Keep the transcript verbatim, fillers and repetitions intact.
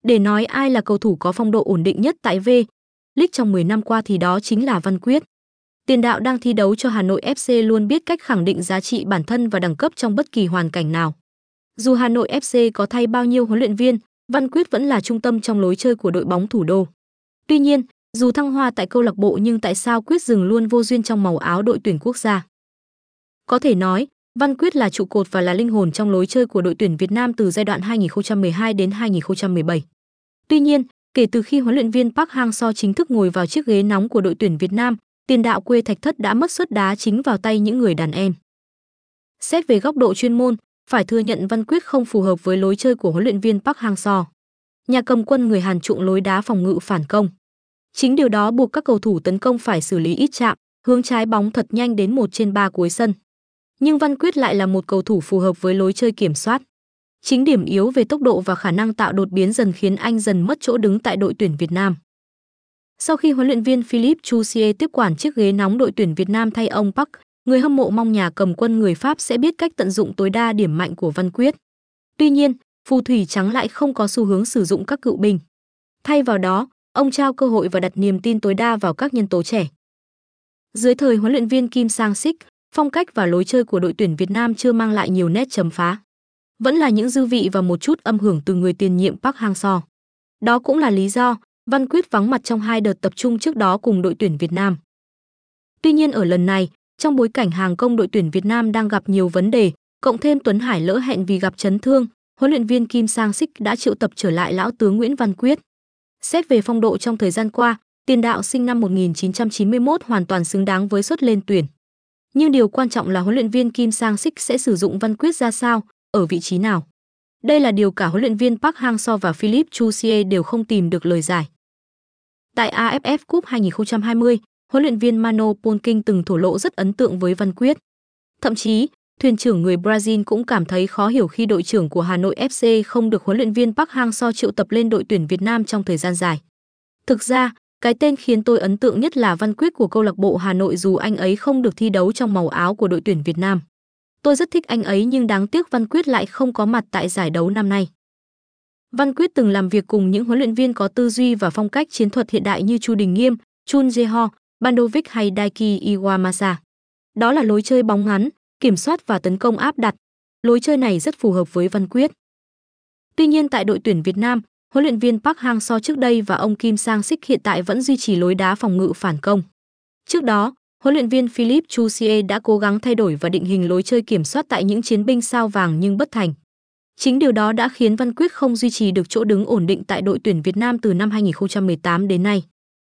Để nói ai là cầu thủ có phong độ ổn định nhất tại V-League trong mười năm qua thì đó chính là Văn Quyết. Tiền đạo đang thi đấu cho Hà Nội ép xê luôn biết cách khẳng định giá trị bản thân và đẳng cấp trong bất kỳ hoàn cảnh nào. Dù Hà Nội ép xê có thay bao nhiêu huấn luyện viên, Văn Quyết vẫn là trung tâm trong lối chơi của đội bóng thủ đô. Tuy nhiên, dù thăng hoa tại câu lạc bộ nhưng tại sao Quyết dừng luôn vô duyên trong màu áo đội tuyển quốc gia? Có thể nói, Văn Quyết là trụ cột và là linh hồn trong lối chơi của đội tuyển Việt Nam từ giai đoạn hai nghìn không trăm mười hai đến hai nghìn không trăm mười bảy. Tuy nhiên, kể từ khi huấn luyện viên Park Hang-seo chính thức ngồi vào chiếc ghế nóng của đội tuyển Việt Nam, tiền đạo quê Thạch Thất đã mất suất đá chính vào tay những người đàn em. Xét về góc độ chuyên môn, phải thừa nhận Văn Quyết không phù hợp với lối chơi của huấn luyện viên Park Hang-seo. Nhà cầm quân người Hàn chuộng lối đá phòng ngự phản công. Chính điều đó buộc các cầu thủ tấn công phải xử lý ít chạm, hướng trái bóng thật nhanh đến một trên ba cuối sân. Nhưng Văn Quyết lại là một cầu thủ phù hợp với lối chơi kiểm soát. Chính điểm yếu về tốc độ và khả năng tạo đột biến dần khiến anh dần mất chỗ đứng tại đội tuyển Việt Nam. Sau khi huấn luyện viên Philippe Jouzier tiếp quản chiếc ghế nóng đội tuyển Việt Nam thay ông Park, người hâm mộ mong nhà cầm quân người Pháp sẽ biết cách tận dụng tối đa điểm mạnh của Văn Quyết. Tuy nhiên, phù thủy trắng lại không có xu hướng sử dụng các cựu binh. Thay vào đó, ông trao cơ hội và đặt niềm tin tối đa vào các nhân tố trẻ. Dưới thời huấn luyện viên Kim Sang-sik, phong cách và lối chơi của đội tuyển Việt Nam chưa mang lại nhiều nét chấm phá. Vẫn là những dư vị và một chút âm hưởng từ người tiền nhiệm Park Hang-seo. Đó cũng là lý do Văn Quyết vắng mặt trong hai đợt tập trung trước đó cùng đội tuyển Việt Nam. Tuy nhiên ở lần này, trong bối cảnh hàng công đội tuyển Việt Nam đang gặp nhiều vấn đề, cộng thêm Tuấn Hải lỡ hẹn vì gặp chấn thương, huấn luyện viên Kim Sang-sik đã triệu tập trở lại lão tướng Nguyễn Văn Quyết. Xét về phong độ trong thời gian qua, tiền đạo sinh năm một nghìn chín trăm chín mươi mốt hoàn toàn xứng đáng với suất lên tuyển. Nhưng điều quan trọng là huấn luyện viên Kim Sang-sik sẽ sử dụng Văn Quyết ra sao, ở vị trí nào. Đây là điều cả huấn luyện viên Park Hang-seo và Philippe Jouzier đều không tìm được lời giải. Tại a ép ép Cup hai nghìn không trăm hai mươi, huấn luyện viên Mano Polking từng thổ lộ rất ấn tượng với Văn Quyết. Thậm chí, thuyền trưởng người Brazil cũng cảm thấy khó hiểu khi đội trưởng của Hà Nội ép xê không được huấn luyện viên Park Hang-seo triệu tập lên đội tuyển Việt Nam trong thời gian dài. Thực ra, cái tên khiến tôi ấn tượng nhất là Văn Quyết của câu lạc bộ Hà Nội dù anh ấy không được thi đấu trong màu áo của đội tuyển Việt Nam. Tôi rất thích anh ấy nhưng đáng tiếc Văn Quyết lại không có mặt tại giải đấu năm nay. Văn Quyết từng làm việc cùng những huấn luyện viên có tư duy và phong cách chiến thuật hiện đại như Chu Đình Nghiêm, Chun Jae-ho, Bandovic hay Daiki Iwamasa. Đó là lối chơi bóng ngắn, kiểm soát và tấn công áp đặt. Lối chơi này rất phù hợp với Văn Quyết. Tuy nhiên tại đội tuyển Việt Nam, huấn luyện viên Park Hang-seo trước đây và ông Kim Sang-sik hiện tại vẫn duy trì lối đá phòng ngự phản công. Trước đó, huấn luyện viên Philippe Jouzier đã cố gắng thay đổi và định hình lối chơi kiểm soát tại những chiến binh sao vàng nhưng bất thành. Chính điều đó đã khiến Văn Quyết không duy trì được chỗ đứng ổn định tại đội tuyển Việt Nam từ năm hai nghìn không trăm mười tám đến nay.